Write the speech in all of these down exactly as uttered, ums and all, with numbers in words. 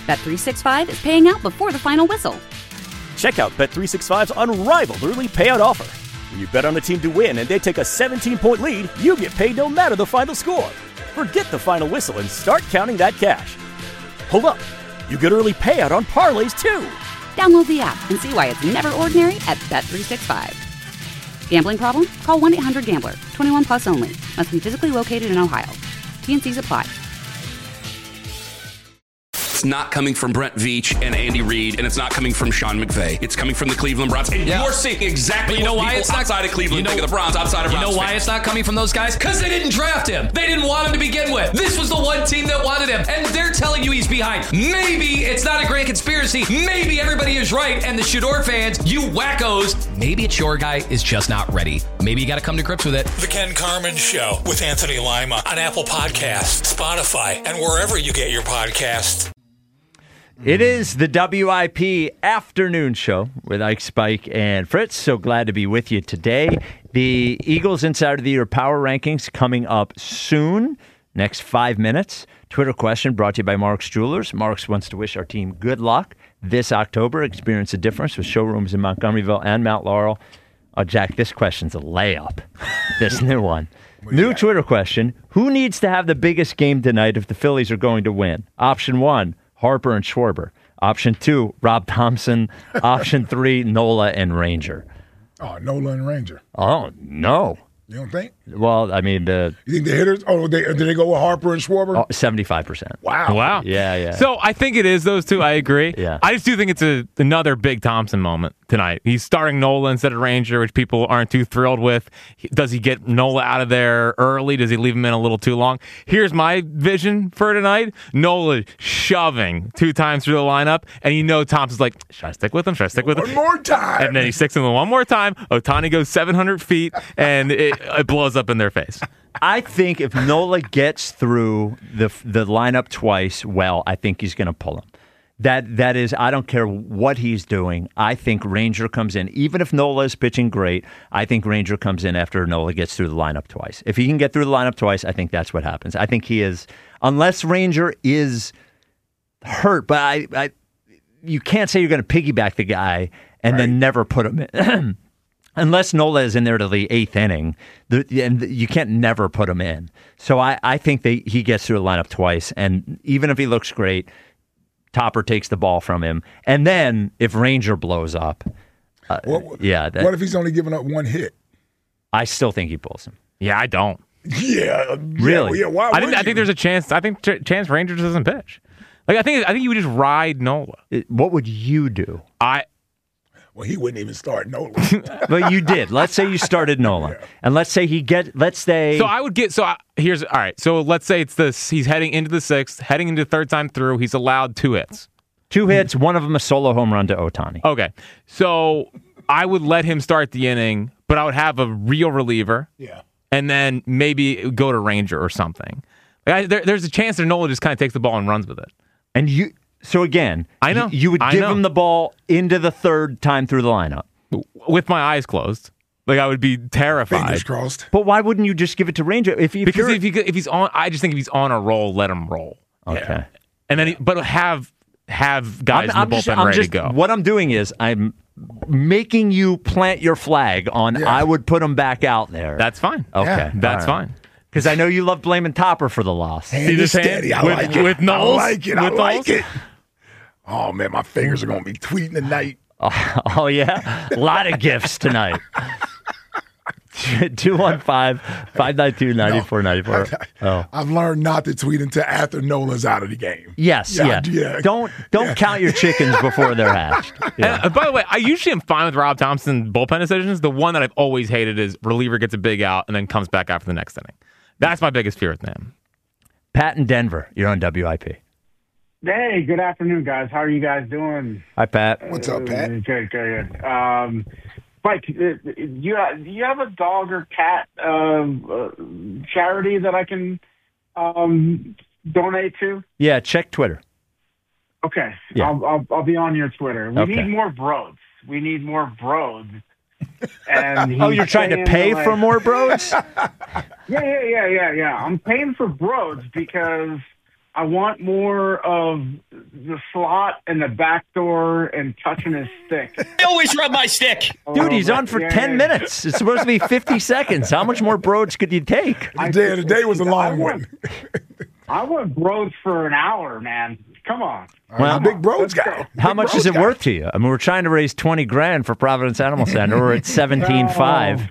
Bet three sixty-five is paying out before the final whistle. Check out Bet three sixty-five's unrivaled early payout offer. When you bet on a team to win and they take a seventeen-point lead, you get paid no matter the final score. Forget the final whistle and start counting that cash. Hold up. You get early payout on parlays, too. Download the app and see why it's never ordinary at Bet three sixty-five. Gambling problem? Call one eight hundred gambler. twenty-one plus only. Must be physically located in Ohio. T and Cs apply. It's not coming from Brent Veach and Andy Reid, and it's not coming from Sean McVay. It's coming from the Cleveland Browns. And yeah. you're seeing exactly you know what why it's outside not, of Cleveland you know, think of the Browns, outside of You Browns know why fans. it's not coming from those guys? Because they didn't draft him. They didn't want him to begin with. This was the one team that wanted him, and they're telling you he's behind. Maybe it's not a grand conspiracy. Maybe everybody is right, and the Shador fans, you wackos, maybe it's your guy is just not ready. Maybe you got to come to grips with it. The Ken Carman Show with Anthony Lima on Apple Podcasts, Spotify, and wherever you get your podcasts. It is the W I P afternoon show with Ike, Spike, and Fritz. So glad to be with you today. The Eagles Insider of the Year Power Rankings coming up soon, next five minutes. Twitter question brought to you by Mark's Jewelers. Mark's wants to wish our team good luck this October. Experience a difference with showrooms in Montgomeryville and Mount Laurel. Oh, Jack, this question's a layup. This new one. New got? Twitter question. Who needs to have the biggest game tonight if the Phillies are going to win? Option one, Harper and Schwarber. Option two, Rob Thompson. Option three, Nola and Ranger. Oh, Nola and Ranger. Oh, no. You don't think? Well, I mean, the you think the hitters? Oh, they, did they go with Harper and Schwarber? Oh, seventy-five percent. Wow. Wow. Yeah, yeah. So I think it is those two. I agree. Yeah. I just do think it's a, another big Thompson moment tonight. He's starting Nola instead of Ranger, which people aren't too thrilled with. Does he get Nola out of there early? Does he leave him in a little too long? Here's my vision for tonight. Nola shoving two times through the lineup, and you know Thompson's like, should I stick with him? Should I stick with him? One more time. And then he sticks with him one more time. Ohtani goes seven hundred feet, and it, it blows up in their face. I think if Nola gets through the the lineup twice, well, I think he's going to pull him. That that is, I don't care what he's doing. I think Ranger comes in, even if Nola is pitching great. I think Ranger comes in after Nola gets through the lineup twice. If he can get through the lineup twice, I think that's what happens. I think he is, unless Ranger is hurt, but I, I you can't say you're going to piggyback the guy and right. then never put him in. Unless Nola is in there to the eighth inning, the, and you can't never put him in. So I, I think they, he gets through the lineup twice, and even if he looks great, Topper takes the ball from him. And then if Ranger blows up, uh, what, yeah. That, what if he's only giving up one hit? I still think he pulls him. Yeah, I don't. Yeah, really. Yeah, why I think would I you? think there's a chance. I think ch- chance Ranger just doesn't pitch. Like I think I think you would just ride Nola. It, what would you do? I. Well, he wouldn't even start Nola. But you did. Let's say you started Nola, yeah. and let's say he get. Let's say. So I would get. So I, here's all right. So let's say it's this. He's heading into the sixth, heading into the third time through. He's allowed two hits. Two hits. One of them a solo home run to Ohtani. Okay. So I would let him start the inning, but I would have a real reliever. Yeah. And then maybe go to Ranger or something. Like I, there, there's a chance that Nola just kind of takes the ball and runs with it. And you. So again, I know you, you would I give know. him the ball into the third time through the lineup with my eyes closed. Like I would be terrified. Fingers crossed. But why wouldn't you just give it to Ranger if, if because if, he, if he's on, I just think if he's on a roll, let him roll. Okay, yeah. and then he, but have have guys I'm, in the I'm bullpen just, I'm ready just, to go. What I'm doing is I'm making you plant your flag on. Yeah. I would put him back out there. That's fine. Okay, Yeah. That's right. fine. Because I know you love blaming Topper for the loss. Hand See is this hand? steady. I With- like it. with Knowles? I like it. I With like Knowles? it. Oh, man, my fingers are going to be tweeting tonight. Oh, oh yeah? A lot of gifts tonight. two one five, five nine two, nine four nine four. Oh. I've learned not to tweet until after Nola's out of the game. Yes, Yeah, yeah. yeah. Don't don't Yeah. count your chickens before they're hatched. Yeah. And, uh, by the way, I usually am fine with Rob Thompson bullpen decisions. The one that I've always hated is reliever gets a big out and then comes back after the next inning. That's my biggest fear with him. Pat in Denver, you're on W I P. Hey, good afternoon, guys. How are you guys doing? Hi, Pat. What's up, Pat? Uh, Good, good, good. Um, Mike, uh, you do you have a dog or cat um, uh, charity that I can um, donate to? Yeah, check Twitter. Okay, Yeah. I'll, I'll I'll be on your Twitter. We Okay. need more broads. We need more broads. And Oh, he's you're trying to saying, pay like- for more broads? Yeah, yeah, yeah, yeah, yeah. I'm paying for broads because I want more of the slot and the back door and touching his stick. I always rub my stick. Dude, he's on for Yeah, ten yeah. minutes. It's supposed to be fifty seconds. How much more broads could you take? The day, the day was a long one. I went broads for an hour, man. Come on. Well, Big Broads guy. How Big much Broads is it guy. worth to you? I mean, we're trying to raise twenty grand for Providence Animal Center. We're at seventeen five.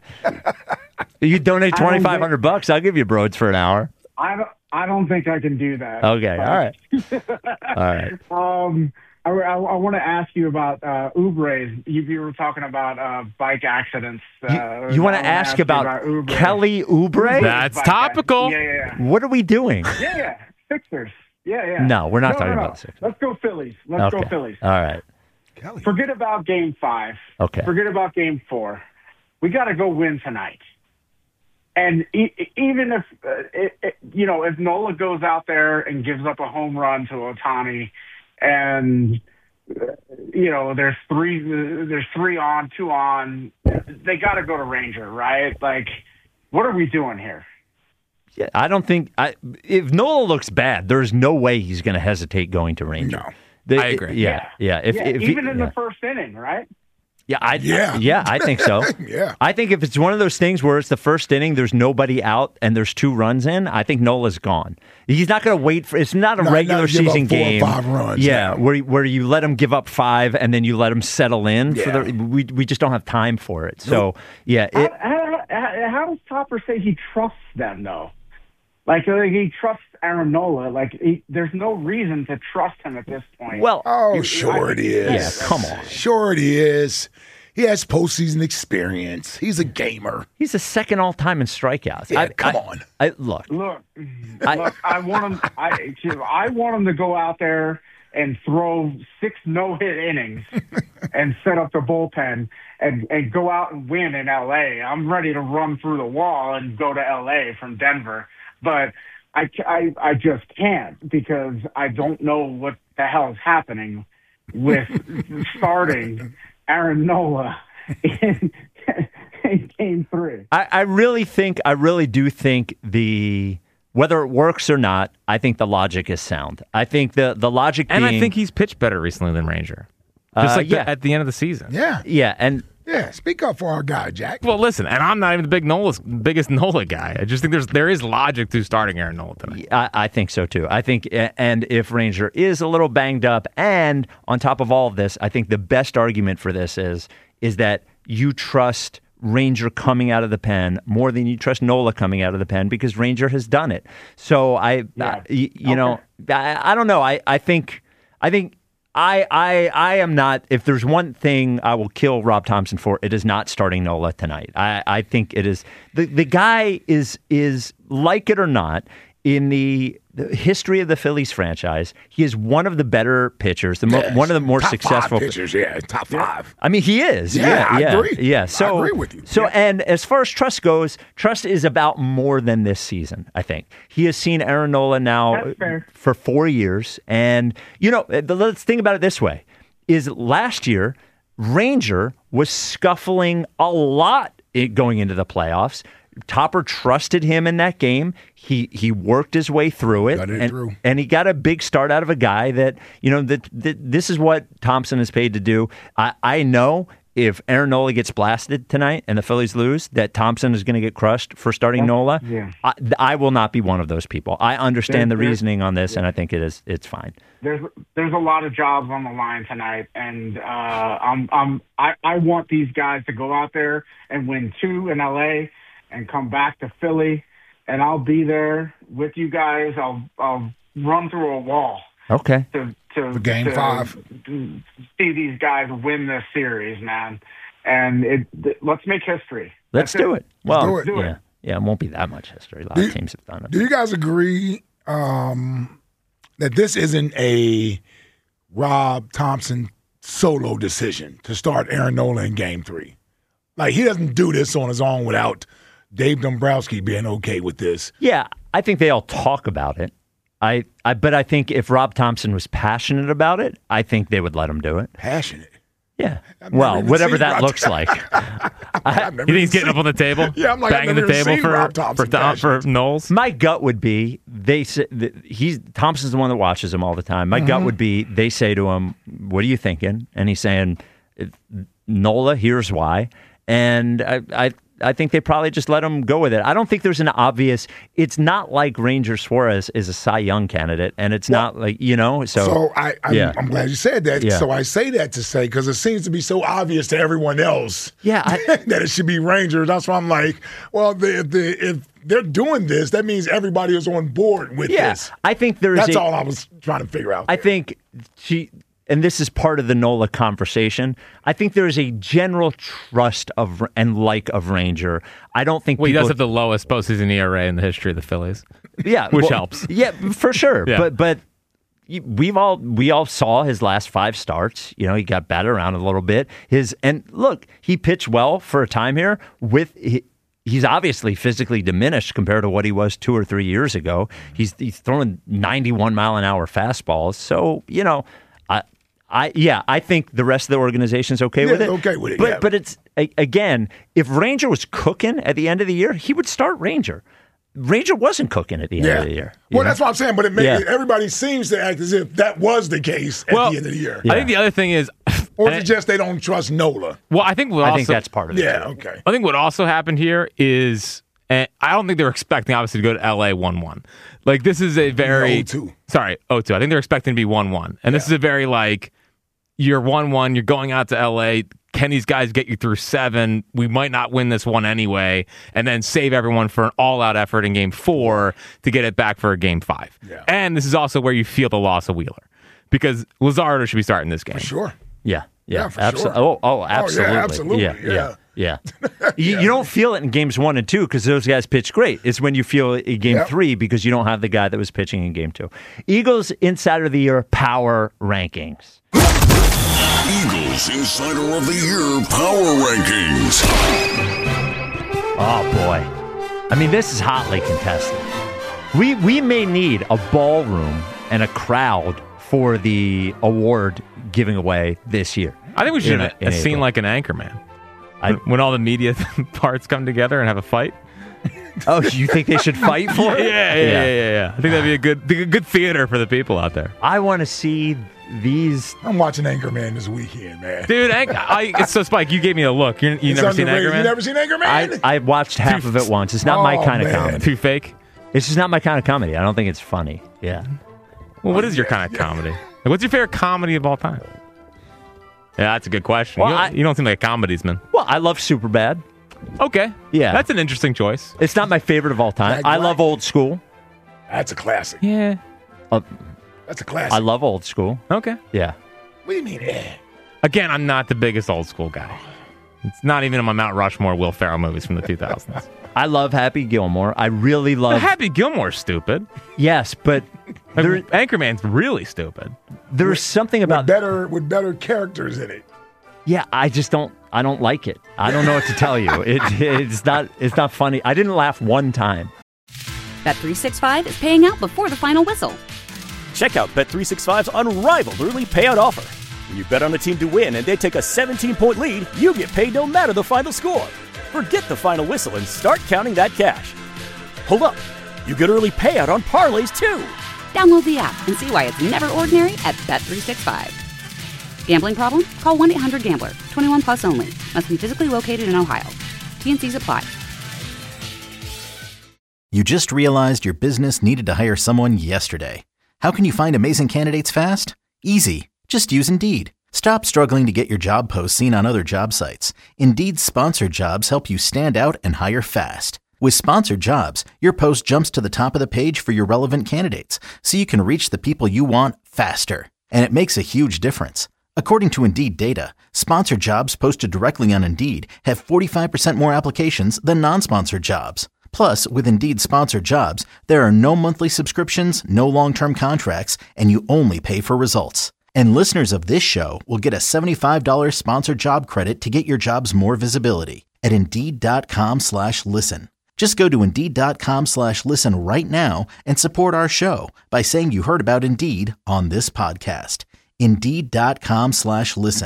You donate I don't twenty five hundred bucks. I'll give you broads for an hour. I don't. I don't think I can do that. Okay, all right, all right. Um, I, I, I want to ask you about uh, Ubres. You, you were talking about uh, bike accidents. Uh, You, you want I to wanna ask you about, Oubre. Kelly Oubre? That's Bike topical. accident. Yeah, yeah, What are we doing? yeah. Yeah, yeah. Sixers. Yeah, yeah. No, we're not no, talking no, no. about the Sixers. Let's go Phillies. Let's Okay. go Phillies. All right. Kelly. Forget about Game Five. Okay. Forget about Game Four. We got to go win tonight. And e- even if uh, it, it, you know, if Nola goes out there and gives up a home run to Ohtani, and uh, you know, there's three, there's three on, two on, they got to go to Ranger, right? Like, what are we doing here? Yeah, I don't think I, if Nola looks bad, there's no way he's going to hesitate going to Ranger. No. The- I agree. Yeah, yeah. If, yeah, if he- even in yeah. the first inning, right? Yeah, I, Yeah. yeah, I think so. Yeah. I think if it's one of those things where it's the first inning, there's nobody out, and there's two runs in, I think Nola's gone. He's not going to wait for. It's not a No, regular not give up season four or game. five runs yeah, now. where where you let him give up five, and then you let him settle in. For Yeah. the, we we just don't have time for it. So yeah, it, How, how, how does Topper say he trusts them, though? Like, uh, he trusts Aaron Nola. Like, he, there's no reason to trust him at this point. well, Oh, You- sure it is. yeah, come on. Sure it is. He has postseason experience. He's a gamer. He's the second all time in strikeouts. Yeah, I, come I- on. I, look, Look, I- look, I want him. I, I want him to go out there and throw six no-hit innings and set up the bullpen and, and go out and win in L A. I'm ready to run through the wall and go to L A from Denver, but I, I, I just can't because I don't know what the hell is happening with starting Aaron Nola in, in Game Three. I, I really think, I really do think the whether it works or not, I think the logic is sound. I think the the logic, And being, I think he's pitched better recently than Ranger. Just Uh, like the- yeah. at the end of the season. Yeah. yeah, and Yeah. Speak up for our guy, Jack. Well, listen, and I'm not even the big Nola, biggest Nola guy. I just think there's there is logic to starting Aaron Nola tonight. I, I think so too. I think, and if Ranger is a little banged up, and on top of all of this, I think the best argument for this is is that you trust Ranger coming out of the pen more than you trust Nola coming out of the pen because Ranger has done it. So I, Yeah. I you, you know, I, I don't know. I, I think, I think. I, I I am not. If there's one thing I will kill Rob Thompson for, it is not starting Nola tonight. I, I think it is the the guy is is like it or not in the, the history of the Phillies franchise. He is one of the better pitchers, the mo- Yes. one of the more top successful five pitchers. Yeah, top five. I mean, he is. Yeah, Yeah, I yeah, agree. Yeah. I So, agree with you. So, Yeah. and as far as trust goes, trust is about more than this season. I think he has seen Aaron Nola now That's fair. for four years, and you know, let's think about it this way: is last year Ranger was scuffling a lot i- going into the playoffs. Topper trusted him in that game. He he worked his way through it, Got it and, through. and he got a big start out of a guy that you know that, that this is what Thompson is paid to do. I, I know if Aaron Nola gets blasted tonight and the Phillies lose, that Thompson is going to get crushed for starting Nola. yeah. I, I will not be one of those people. I understand the There- there- reasoning on this, and I think it is it's fine. There's there's a lot of jobs on the line tonight, and uh, I'm I'm I, I want these guys to go out there and win two in L A and come back to Philly, and I'll be there with you guys. I'll I'll run through a wall Okay. to to, For game to five. to see these guys win this series, man. And it th- let's make history. Let's That's do it. Well, do it. Do it. yeah, yeah, it won't be that much history. A lot Do of you- teams have done it. Do you guys agree um, that this isn't a Rob Thompson solo decision to start Aaron Nola in Game Three? Like, he doesn't do this on his own without Dave Dombrowski being okay with this. Yeah, I think they all talk about it. I, I, but I think if Rob Thompson was passionate about it, I think they would let him do it. Passionate. Yeah. I've Well, never even whatever seen that Rob looks like. I, You think he's getting up on the table? Yeah, I'm like, I've banging the never table seen for Rob for, Thompson Tom, for Knowles. my gut would be they say that he's Thompson's the one that watches him all the time. My Mm-hmm. gut would be they say to him, "What are you thinking?" And he's saying, "Nola, here's why." And I, I, I think they probably just let him go with it. I don't think there's an obvious. It's not like Ranger Suarez is a Cy Young candidate, and it's Well, not like you know. So, So I, I'm, yeah. I'm glad you said that. Yeah. So I say that to say because it seems to be so obvious to everyone else. Yeah, I- that it should be Rangers. That's why I'm like, well, the, if, the, if they're doing this, that means everybody is on board with yeah, this. I think there's. That's a, all I was trying to figure out. I think she, and this is part of the Nola conversation. I think there is a general trust of and like of Ranger. I don't think Well, he people, does have the lowest postseason E R A in the history of the Phillies. yeah, which well, helps. Yeah, for sure. Yeah. But but you- we've all we all saw his last five starts. You know, he got batted around a little bit. His and look, he pitched well for a time here. With he, he's obviously physically diminished compared to what he was two or three years ago. He's he's throwing ninety-one mile an hour fastballs. So you know. I, I yeah, I think the rest of the organization's okay Yeah, with it. okay with it, But yeah. but it's a, again, if Ranger was cooking at the end of the year, he would start Ranger. Ranger wasn't cooking at the end yeah. of the year. you Well, know? that's what I'm saying. But it may, Yeah. everybody seems to act as if that was the case at Well, the end of the year. I think the other thing is, Or and is it I- just they don't trust Nola? well, I think what I also, think that's part of it. Yeah, too. okay. I think what also happened here is, and I don't think they were expecting obviously to go to L A one one. Like this is a very oh two. sorry oh two. I think they're expecting to be one one, and this is a very like you're one one. You're going out to L A. Can these guys get you through seven? We might not win this one anyway, and then save everyone for an all-out effort in game four to get it back for a game five. Yeah. And this is also where you feel the loss of Wheeler because Luzardo should be starting this game. For sure. Yeah, yeah, Yeah, for abso- sure. Oh, oh, absolutely, absolutely, yeah, yeah. yeah. yeah. you, you don't feel it in games one and two because those guys pitch great. It's when you feel it in game Yep. three because you don't have the guy that was pitching in game two. Eagles Insider of the Year power rankings. Eagles Insider of the Year Power Rankings. Oh boy, I mean this is hotly contested. We we may need a ballroom and a crowd for the award giving away this year. I think we should In- have a, in a scene April. like an Anchorman. I- When, when all the media parts come together and have a fight. Oh, you think they should fight for it? Yeah, yeah, yeah, yeah, yeah. I think that'd be a good, be a good theater for the people out there. I want to see these. I'm watching Anchorman this weekend, man. Dude, Anch- I, it's so Spike. You gave me a look. You're, you It's never seen underrated. Anchorman? You never seen Anchorman? I, I watched half of it once. It's not my Oh, kind of man. comedy. Too fake. It's just not my kind of comedy. I don't think it's funny. Yeah. Well, what is your kind of comedy? Like, what's your favorite comedy of all time? Yeah, that's a good question. Well, you, don't, I- you don't seem like a comediesman. Well, I love Superbad. Okay. Yeah. That's an interesting choice. It's not my favorite of all time. Jack I Black. love Old School. That's a classic. Yeah. Uh, That's a classic. I love Old School. Okay. Yeah. What do you mean, eh? Again, I'm not the biggest old school guy. It's not even in my Mount Rushmore Will Ferrell movies from the two thousands. I love Happy Gilmore. I really love. Happy Gilmore's stupid. Yes, but Like, there, Anchorman's really stupid. there's something With about. better with better characters in it. Yeah, I just don't. I don't like it. I don't know what to tell you. It, it's not. It's not funny. I didn't laugh one time. Bet three sixty-five is paying out before the final whistle. Check out Bet three sixty-five's unrivaled early payout offer. When you bet on a team to win and they take a seventeen-point lead, you get paid no matter the final score. Forget the final whistle and start counting that cash. Hold up. You get early payout on parlays, too. Download the app and see why it's never ordinary at Bet three sixty-five. Gambling problem? Call one eight hundred gambler. twenty-one plus only. Must be physically located in Ohio. T N Cs apply. You just realized your business needed to hire someone yesterday. How can you find amazing candidates fast? Easy. Just use Indeed. Stop struggling to get your job posts seen on other job sites. Indeed's sponsored jobs help you stand out and hire fast. With sponsored jobs, your post jumps to the top of the page for your relevant candidates, so you can reach the people you want faster. And it makes a huge difference. According to Indeed data, sponsored jobs posted directly on Indeed have forty-five percent more applications than non-sponsored jobs. Plus, with Indeed sponsored jobs, there are no monthly subscriptions, no long-term contracts, and you only pay for results. And listeners of this show will get a seventy-five dollars sponsored job credit to get your jobs more visibility at Indeed.com slash listen. Just go to Indeed.com slash listen right now and support our show by saying you heard about Indeed on this podcast. Indeed.com slash listen.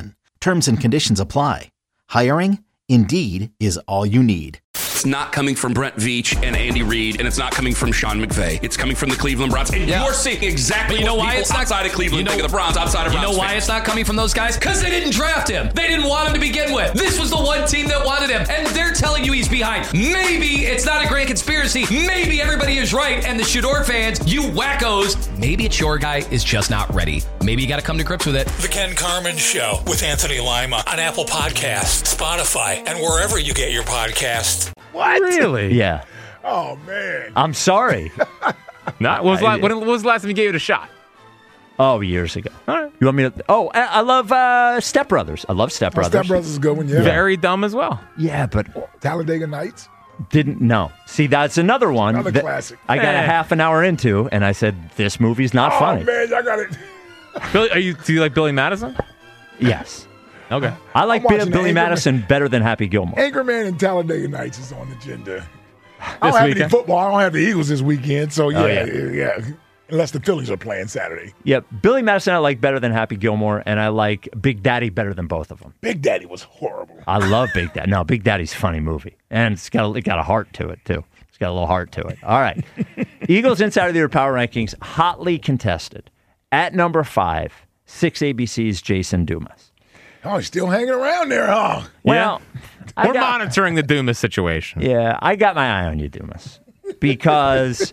Terms and conditions apply. Hiring? Indeed is all you need. It's not coming from Brent Veach and Andy Reid, and it's not coming from Sean McVay. It's coming from the Cleveland Browns. And Yeah. you're seeing exactly But you know what why people it's not outside of Cleveland you know, think of the Browns, outside of You Browns know why fans. it's not coming from those guys? Because they didn't draft him. They didn't want him to begin with. This was the one team that wanted him, and they're telling you he's behind. Maybe it's not a grand conspiracy. Maybe everybody is right, and the Shador fans, you wackos, maybe it's your guy is just not ready. Maybe you got to come to grips with it. The Ken Carman Show with Anthony Lima on Apple Podcasts, Spotify, and wherever you get your podcasts. What? Really? Yeah. Oh, man. I'm sorry. Not, when, was la- when was the last time you gave it a shot? Oh, years ago. All right. You want me to? Oh, I, I love uh, Step Brothers. I love Step Brothers. Step Brothers is a good one, yeah. Very dumb as well. Yeah, but Talladega Nights. didn't know. See, that's another one. Another that classic. I got Eh. a half an hour into, and I said, "This movie's not Oh, funny." man, y'all got it. Billy, are you, do you like Billy Madison? Yes, Okay. I like I'm Bi- watching Billy Anchorman. Madison better than Happy Gilmore. Anchorman and Talladega Nights is on the agenda. I This don't have any weekend? football. I don't have the Eagles this weekend, so yeah, Oh, yeah. yeah. yeah. Unless the Phillies are playing Saturday. Yeah, Billy Madison I like better than Happy Gilmore, and I like Big Daddy better than both of them. Big Daddy was horrible. I love Big Daddy. No, Big Daddy's a funny movie, and it's got a, it got a heart to it too. It's got a little heart to it. All right, Eagles Inside of the Year Power Rankings hotly contested. At number five, six A B C's Jason Dumas. Oh, he's still hanging around there, huh? Well, I We're got- monitoring the Dumas situation. Yeah, I got my eye on you, Dumas, because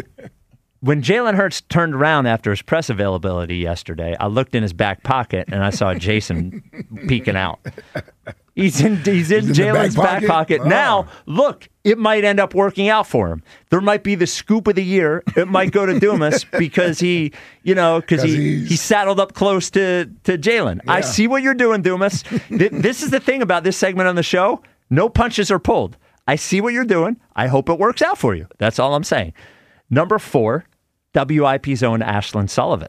when Jalen Hurts turned around after his press availability yesterday, I looked in his back pocket and I saw Jason peeking out. He's in he's in He's in the Jalen's back back pocket. pocket? Oh. Now, look, it might end up working out for him. There might be the scoop of the year. It might go to Dumas because he, you know, because 'Cause he, he's- he saddled up close to, to Jalen. I Yeah. see what you're doing, Dumas. Th- this is the thing about this segment on the show. No punches are pulled. I see what you're doing. I hope it works out for you. That's all I'm saying. Number four, W I P's own Ashlyn Sullivan.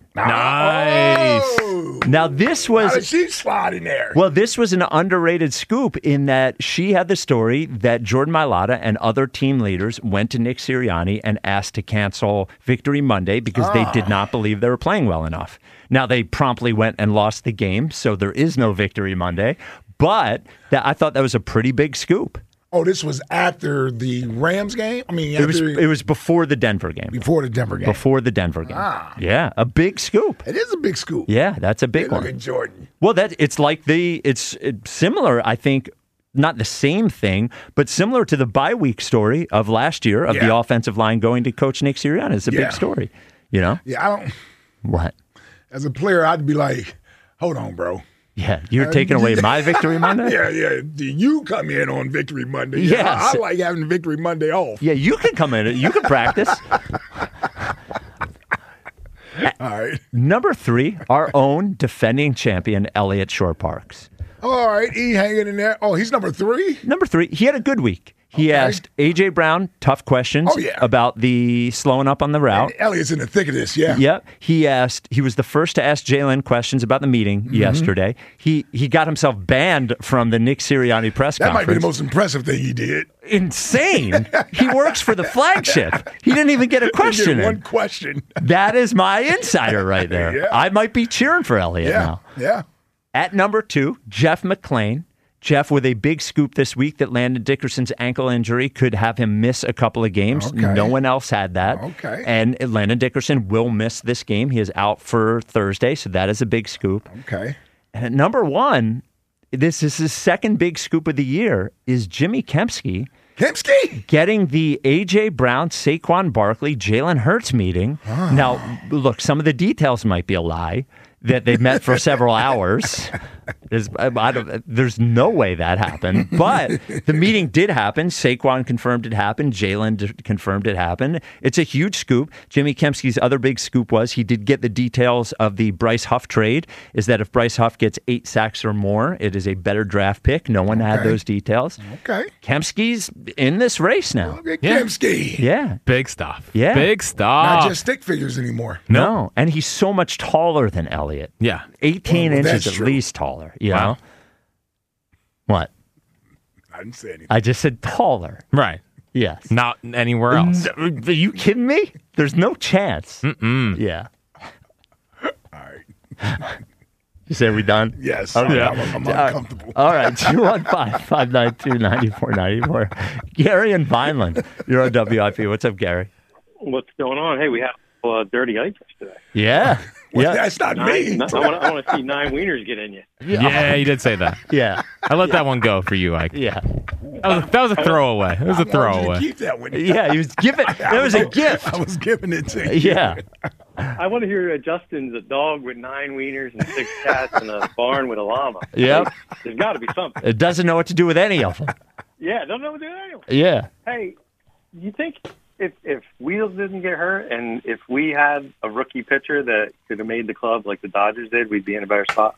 Nice. Oh, Now, this how did was she slide in there? well, this was an underrated scoop in that she had the story that Jordan Mailata and other team leaders went to Nick Sirianni and asked to cancel Victory Monday because they did not believe they were playing well enough. Now, they promptly went and lost the game, so there is no Victory Monday. But that, I thought that was a pretty big scoop. Oh, this was after the Rams game? I mean, It was after, it was before the Denver game. before the Denver game. Before the Denver game. Ah. Yeah, a big scoop. It is a big scoop. Yeah, that's a Hey, big look one. at Jordan. Well, that it's like the it's, it's similar. I think not the same thing, but similar to the bye week story of last year of the Yeah. offensive line going to Coach Nick Sirianni. It's a Yeah. big story. You know Yeah, I don't. what? As a player, I'd be like, hold on, bro. Yeah, you're Uh, taking away my Victory Monday. Yeah, yeah. Do you come in on Victory Monday? Yes. Yeah, I, I like having Victory Monday off. Yeah, you can come in. You can practice. All right. Number three, our own defending champion, Elliot Shore Parks. All right. E hanging in there. Oh, he's number three? Number three, he had a good week. He Okay. asked A J Brown tough questions Oh, yeah. about the slowing up on the route. Elliot's in the thick of this, yeah. Yep. He asked. He was the first to ask Jalen questions about the meeting Mm-hmm. yesterday. He he got himself banned from the Nick Sirianni press That might be conference. the most impressive thing he did. Insane. He works for the flagship. He didn't even get a He question did one in. question. That is my insider right there. Yeah. I might be cheering for Elliot Yeah. now. Yeah. At number two, Jeff McClain. Jeff with a big scoop this week that Landon Dickerson's ankle injury could have him miss a couple of games. Okay. No one else had that. Okay. And Landon Dickerson will miss this game. He is out for Thursday, so that is a big scoop. Okay. And at number one, this is his second big scoop of the year, is Jimmy Kempski Kempski. getting the A J Brown, Saquon Barkley, Jalen Hurts meeting. Now, look, some of the details might be a lie, that they met for several hours. There's, I, I don't, there's no way that happened. But the meeting did happen. Saquon confirmed it happened. Jalen d- confirmed it happened. It's a huge scoop. Jimmy Kempski's other big scoop was he did get the details of the Bryce Huff trade, is that if Bryce Huff gets eight sacks or more, it is a better draft pick. No one had Okay. those details. Okay. Kempski's in this race now. Look at Yeah. Kempski. Yeah. Big stuff. Yeah. Big stuff. Not just stick figures anymore. No. And he's so much taller than Elliott. Yeah. eighteen Well, well, inches that's at true. least taller. You Wow. know? What? I didn't say anything. I just said taller. Right. Yes. Not anywhere else. Are you kidding me? There's no chance. Mm-mm. Yeah. All right. You say we done? Yes. Okay. I'm, I'm uncomfortable. All right. two one five, five nine two, nine four nine four. Gary and Vineland. You're on W I P. What's up, Gary? What's going on? Hey, we have uh, dirty ice today. Yeah. Well, yeah. That's not nine, me. I want to see nine wieners get in you. Yeah, you did say that. Yeah. I let that one go for you, Ike. Yeah. That was, that was a throwaway. It was a I wanted you to throwaway. keep that one. Yeah, he was giving. It was a gift. I was giving it to you. Yeah. I want to hear uh, Justin's a dog with nine wieners and six cats and a barn with a llama. Yep. Like, there's got to be something. It doesn't know what to do with any of them. Yeah, don't know what to do anyway. Yeah. Hey, you think if if Wheels didn't get hurt and if we had a rookie pitcher that could have made the club like the Dodgers did, we'd be in a better spot?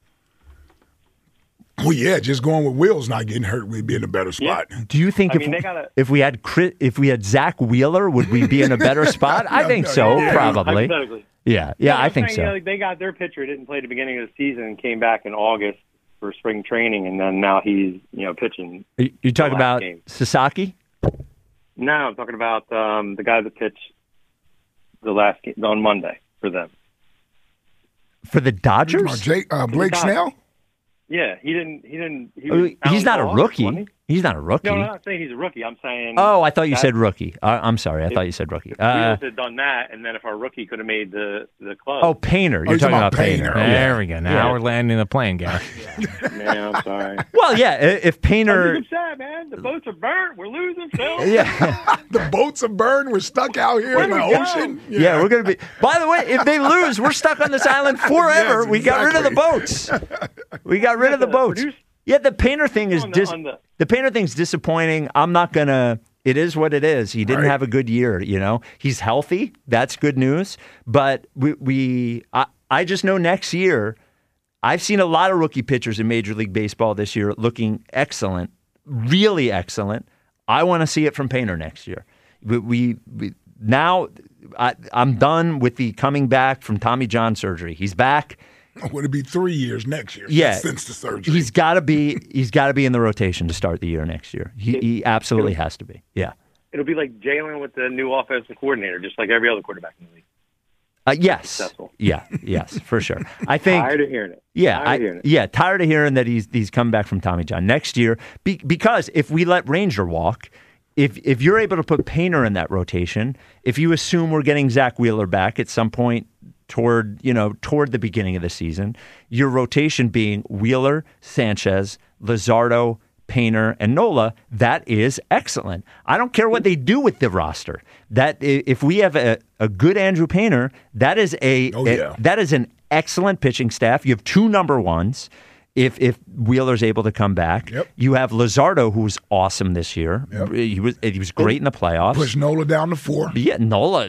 Well, yeah, just going with Wills not getting hurt, we'd be in a better spot. Yeah. Do you think I if mean, they gotta- if we had Chris, if we had Zach Wheeler, would we be in a better spot? I think so, Yeah, probably. hypothetically. Yeah, yeah, No, I I'm think saying, so. you know, like, they got their pitcher didn't play at the beginning of the season and came back in August for spring training, and then now he's you know pitching. You you talking last about game. Sasaki? No, I'm talking about um, the guy that pitched the last game on Monday for them. For the Oh, Dodgers? Jake, uh, Blake Dodgers. Snell? Yeah, he didn't. He didn't. He Oh, was out he's not a in August, rookie. wasn't He's not a he? rookie. No, I'm not saying he's a rookie. I'm saying. Oh, I thought you that- said rookie. Uh, I'm sorry. I thought you said rookie. If Uh, Wheels had done that, and then if our rookie could have made the the club. oh, Painter. You're you're talking talking about about Painter. Painter. There we go. Now Yeah. we're landing the plane, guy. Man, I'm sorry. Well, yeah. i- If I'm Painter, just sad, man. The boats are burnt. We're losing, Phil. yeah, The boats are burned. We're stuck out here in the we go? ocean. yeah, we're gonna be. By the way, if they lose, we're stuck on this island forever. Yes, We got rid of the exactly. boats. We got rid of the the boats. produce- Yeah, the Painter thing is On the- dis- on the- the Painter thing's disappointing. I'm not gonna. It is what it is. He didn't Right. have a good year. You know, he's healthy. That's good news. But we, we I, I just know next year. I've seen a lot of rookie pitchers in Major League Baseball this year looking excellent, really excellent. I want to see it from Painter next year. We, we, we now I, I'm done with the coming back from Tommy John surgery. He's back. Would it be three years next year? Yeah, Since the surgery. He's got to be. He's got to be in the rotation to start the year next year. He, he absolutely has to be. Yeah. It'll be like Jalen with the new offensive coordinator, just like every other quarterback in the league. Uh, yes. Successful. Yeah. Yes. For sure. I think. Tired of hearing it. Yeah, Tired I, of hearing it. yeah, tired of hearing that he's he's come back from Tommy John next year. Be, because if we let Ranger walk, if if you're able to put Painter in that rotation, if you assume we're getting Zach Wheeler back at some point toward you know toward the beginning of the season, your rotation being Wheeler, Sanchez, Luzardo, Painter, and Nola, that is excellent. I don't care what they do with the roster. That if we have a, a good Andrew Painter, that is a, Oh, a- yeah. that is an excellent pitching staff. You have two number ones. If if Wheeler's able to come back, Yep. you have Luzardo, who's awesome this year. Yep. He was he was great in the playoffs. Push Nola down to four. But yeah, Nola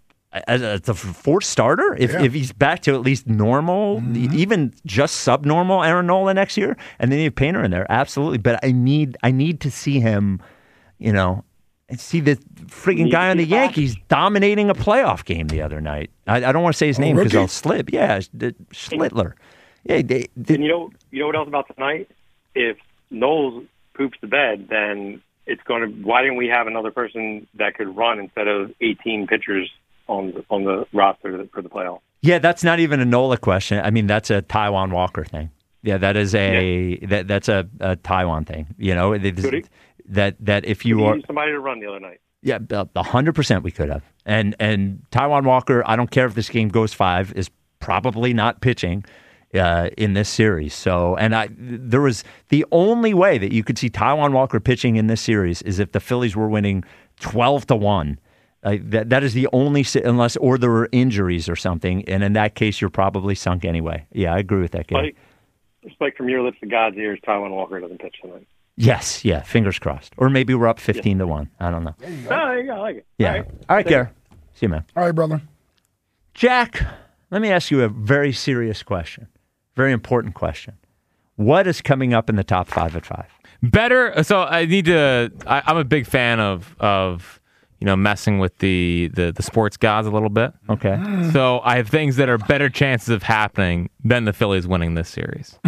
as a, as a fourth starter, if Yeah. if he's back to at least normal, even just subnormal Aaron Nola next year, and then you have Painter in there, absolutely. But I need I need to see him, you know, and see the friggin' Need guy to on the see Fox. Yankees dominating a playoff game the other night. I, I don't want to say his Oh, name because rookie? I'll slip. Yeah, the- Schlittler. Yeah, they, they, And you know, you know what else about tonight? If Knowles poops the bed, then it's going to. Why didn't we have another person that could run instead of eighteen pitchers on the, on the roster for the playoffs? yeah, that's not even a Nola question. I mean, that's a Taiwan Walker thing. Yeah, that is a that that's a, a Taiwan thing. You know, it is- Could he? that that if you We are used somebody to run the other night. yeah, a hundred percent we could have. And and Taiwan Walker, I don't care if this game goes five, is probably not pitching uh, in this series. So, and I there was the only way that you could see Taiwan Walker pitching in this series is if the Phillies were winning twelve to one. Uh, that that is the only si- unless or there were injuries or something, and in that case you're probably sunk anyway. Yeah, I agree with that, Gary. Spike, Spike, from your lips to God's ears, Taiwan Walker doesn't pitch tonight. Yes, yeah, fingers crossed. Or maybe we're up fifteen to one. I don't know. Oh, there you go. I like it. Yeah. All right. All right, Gary. See you, man. All right, brother. Jack, let me ask you a very serious question, very important question. What is coming up in the top five at five? Better. So I need to. I, I'm a big fan of of you know messing with the, the the sports gods a little bit. Okay. So I have things that are better chances of happening than the Phillies winning this series.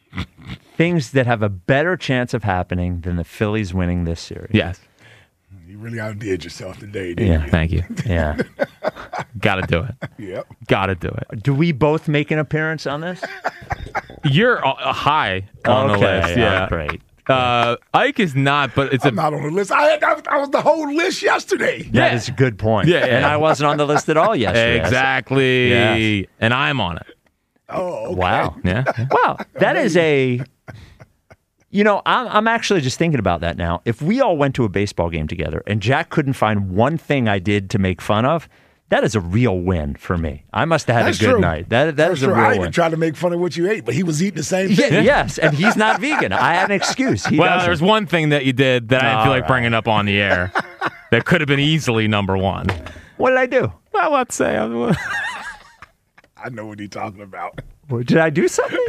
Things that have a better chance of happening than the Phillies winning this series. Yes. You really outdid yourself today, didn't Yeah. you? Thank you. Yeah. Got to do it. Yep. Got to do it. Do we both make an appearance on this? You're uh, high on okay, the list. Yeah, oh, great. Uh, Ike is not, but it's I'm a, not on the list. I, had, I, was, I was the whole list yesterday. That Yeah. is a good point. Yeah, yeah. And I wasn't on the list at all yesterday. exactly. Yes. And I'm on it. Oh, okay. Wow. Yeah. Wow. That is a. You know, I'm, I'm actually just thinking about that now. If we all went to a baseball game together and Jack couldn't find one thing I did to make fun of, that is a real win for me. I must have had That's a good true. night. That that That's is a true. real I win. even tried to make fun of what you ate, but he was eating the same thing. Yeah, yes, and he's not vegan. I had an excuse. He well, doesn't. there's one thing that you did that I didn't feel All like right. bringing up on the air that could have been easily number one. What did I do? Well, let's say. I know what he's talking about. What, did I do something?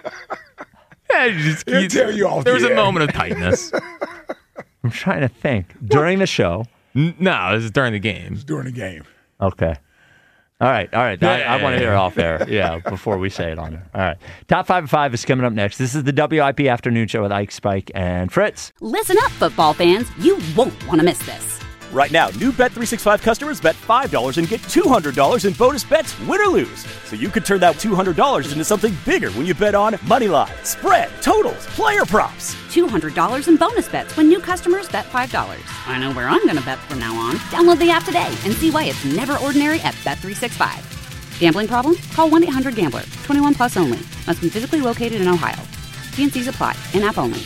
Yeah, you just, He'll you- tell you off there was the a air. moment of tightness. I'm trying to think. During the show. N- no, this is during the game. During the game. Okay. All right, all right. I, I Yeah. want to hear it off air. Yeah, before we say it on there. All right. Top five of five is coming up next. This is the W I P Afternoon Show with Ike, Spike, and Fritz. Listen up, football fans. You won't want to miss this. Right now, new Bet three sixty-five customers bet five dollars and get two hundred dollars in bonus bets, win or lose. So you could turn that two hundred dollars into something bigger when you bet on money line, spread, totals, player props. two hundred dollars in bonus bets when new customers bet five dollars. I know where I'm going to bet from now on. Download the app today and see why it's never ordinary at Bet three sixty-five. Gambling problem? Call one eight hundred gambler. twenty-one plus only. Must be physically located in Ohio. T N Cs apply. In-app only.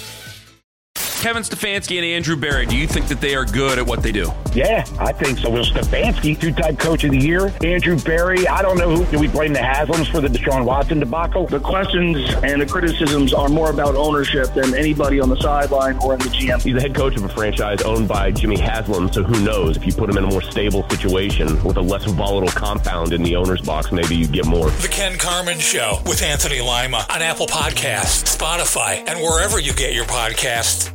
Kevin Stefanski and Andrew Berry, do you think that they are good at what they do? Yeah, I think so. Well, Stefanski, two-time coach of the year. Andrew Berry, I don't know who. Do we blame the Haslams for the Deshaun Watson debacle? The questions and the criticisms are more about ownership than anybody on the sideline or in the G M. He's the head coach of a franchise owned by Jimmy Haslam, so who knows? If you put him in a more stable situation with a less volatile compound in the owner's box, maybe you get more. The Ken Carman Show with Anthony Lima on Apple Podcasts, Spotify, and wherever you get your podcasts.